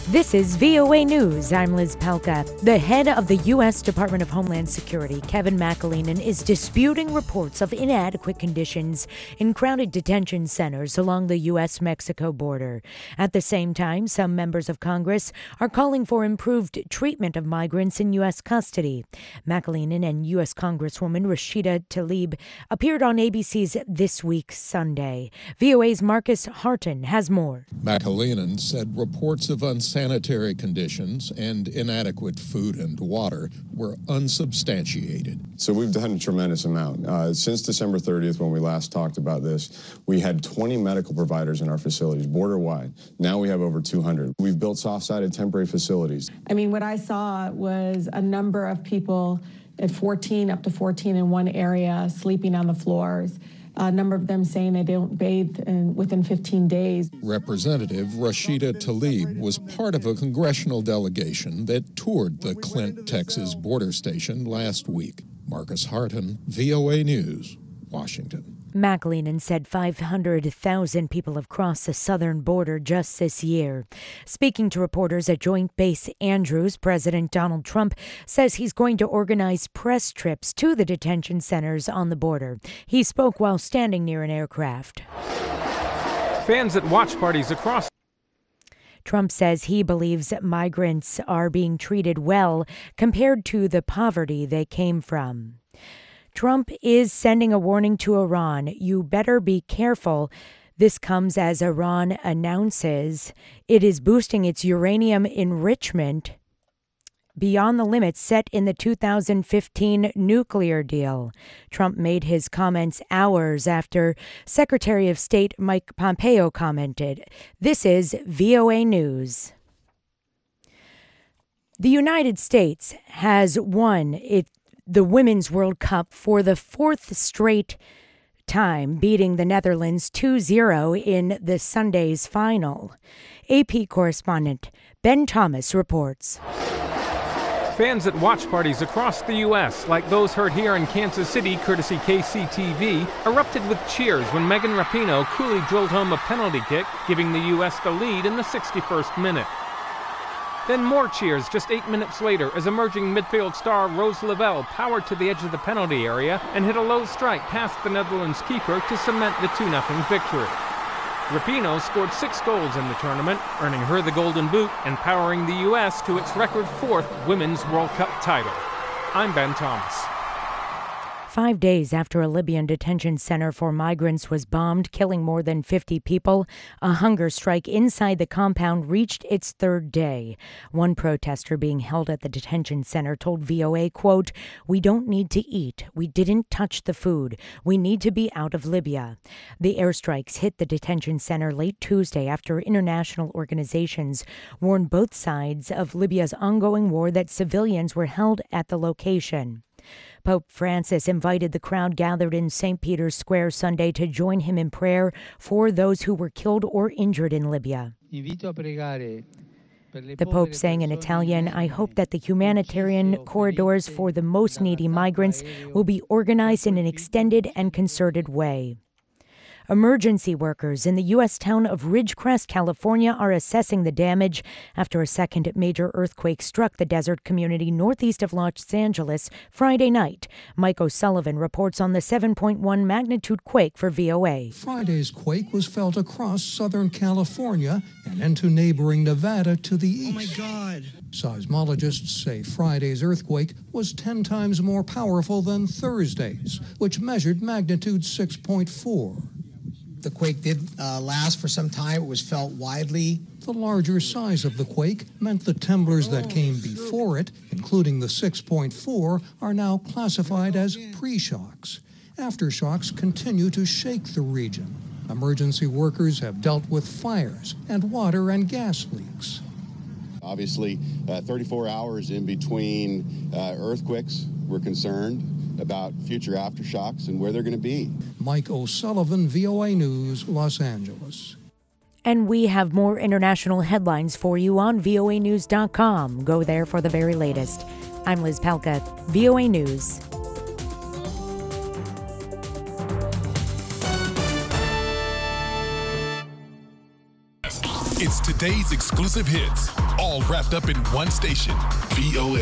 This is VOA News. I'm Liz Pelka. The head of the U.S. Department of Homeland Security, Kevin McAleenan, is disputing reports of inadequate conditions in crowded detention centers along the U.S.-Mexico border. At the same time, some members of Congress are calling for improved treatment of migrants in U.S. custody. McAleenan and U.S. Congresswoman Rashida Tlaib appeared on ABC's This Week Sunday. VOA's Marcus Harton has more. McAleenan said reports of unsanitary conditions and inadequate food and water were unsubstantiated. So we've done a tremendous amount. Since December 30th, when we last talked about this, we had 20 medical providers in our facilities, border-wide. Now we have over 200. We've built soft-sided temporary facilities. I mean, what I saw was a number of people at 14, up to 14 in one area, sleeping on the floors. A number of them saying they don't bathe within 15 days. Representative Rashida Tlaib was part of a congressional delegation that toured the Clint, Texas border station last week. Marcus Harton, VOA News, Washington. McAleenan said 500,000 people have crossed the southern border just this year. Speaking to reporters at Joint Base Andrews, President Donald Trump says he's going to organize press trips to the detention centers on the border. He spoke while standing near an aircraft. Fans at watch parties across. Trump says he believes that migrants are being treated well compared to the poverty they came from. Trump is sending a warning to Iran. You better be careful. This comes as Iran announces it is boosting its uranium enrichment beyond the limits set in the 2015 nuclear deal. Trump made his comments hours after Secretary of State Mike Pompeo commented. This is VOA News. The United States has won the Women's World Cup for the fourth straight time, beating the Netherlands 2-0 in the Sunday's final. AP correspondent Ben Thomas reports. Fans at watch parties across the U.S., like those heard here in Kansas City, courtesy KCTV, erupted with cheers when Megan Rapinoe coolly drilled home a penalty kick, giving the U.S. the lead in the 61st minute. Then more cheers just 8 minutes later as emerging midfield star Rose Lavelle powered to the edge of the penalty area and hit a low strike past the Netherlands keeper to cement the 2-0 victory. Rapinoe scored 6 goals in the tournament, earning her the Golden Boot and powering the U.S. to its record fourth Women's World Cup title. I'm Ben Thomas. 5 days after a Libyan detention center for migrants was bombed, killing more than 50 people, a hunger strike inside the compound reached its third day. One protester being held at the detention center told VOA, quote, "We don't need to eat. We didn't touch the food. We need to be out of Libya." The airstrikes hit the detention center late Tuesday after international organizations warned both sides of Libya's ongoing war that civilians were held at the location. Pope Francis invited the crowd gathered in St. Peter's Square Sunday to join him in prayer for those who were killed or injured in Libya. The Pope sang in Italian, "I hope that the humanitarian corridors for the most needy migrants will be organized in an extended and concerted way." Emergency workers in the U.S. town of Ridgecrest, California, are assessing the damage after a second major earthquake struck the desert community northeast of Los Angeles Friday night. Mike O'Sullivan reports on the 7.1 magnitude quake for VOA. Friday's quake was felt across Southern California and into neighboring Nevada to the east. Oh, my God. Seismologists say Friday's earthquake was 10 times more powerful than Thursday's, which measured magnitude 6.4. The quake did last for some time. It was felt widely. The larger size of the quake meant the tremblers that came before it, including the 6.4, are now classified as pre-shocks. Aftershocks continue to shake the region. Emergency workers have dealt with fires and water and gas leaks. Obviously, 34 hours in between earthquakes, we're concerned about future aftershocks and where they're going to be. Mike O'Sullivan, VOA News, Los Angeles. And we have more international headlines for you on voanews.com. Go there for the very latest. I'm Liz Pelka, VOA News. It's today's exclusive hits, all wrapped up in one station, VOA.